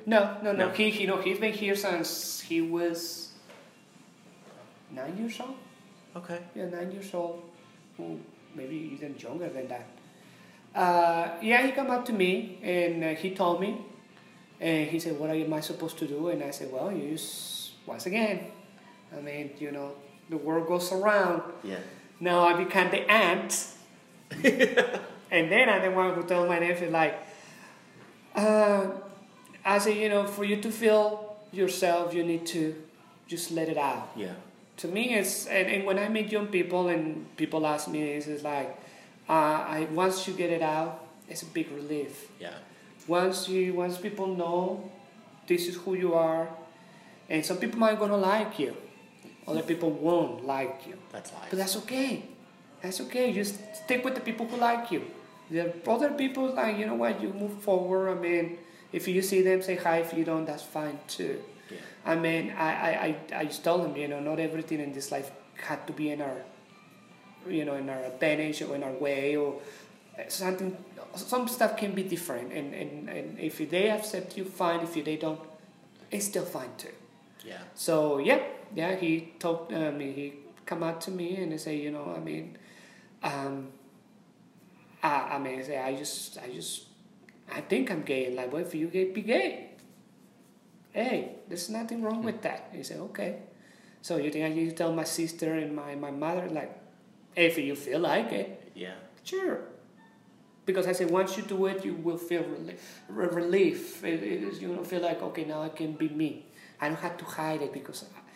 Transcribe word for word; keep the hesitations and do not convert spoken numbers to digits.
No, no, no. No. He, you know, he's been here since he was nine years old. Okay. Yeah, nine years old. Well, maybe even younger than that. Uh, yeah, he came up to me and uh, he told me, and he said, "What am I supposed to do?" And I said, "Well, you just once again, I mean, you know, the world goes around." Yeah. Now I became the aunt, and then I'm the one who told my nephew, like, uh, I said, you know, for you to feel yourself, you need to just let it out. Yeah. To me, it's, and, and when I meet young people and people ask me, it's, it's like, uh, I once you get it out, it's a big relief. Yeah. Once you, once people know this is who you are, and some people might gonna like you, other people won't like you. That's life. But that's okay. That's okay. Just stick with the people who like you. The other people, like, you know what, you move forward. I mean, if you see them, say hi. If you don't, that's fine too. Yeah. I mean, I, I, I, I just told them, you know, not everything in this life had to be in our, you know, in our advantage or in our way, or something. Some stuff can be different. And, and, and if they accept you, fine. If they don't, it's still fine too. Yeah. So, yeah. Yeah, he told uh, me, he come out to me and he say, you know, I mean, um, I, I mean, I say, I just, I just, I think I'm gay. And like, well, if you gay, be gay. Hey, there's nothing wrong with that. He said, okay. So you think I need to tell my sister and my, my mother, like, hey, if you feel like it, Yeah. sure. Because I said, once you do it, you will feel relief. Relief. It, it is, you know, feel like, okay, now I can be me. I don't have to hide it because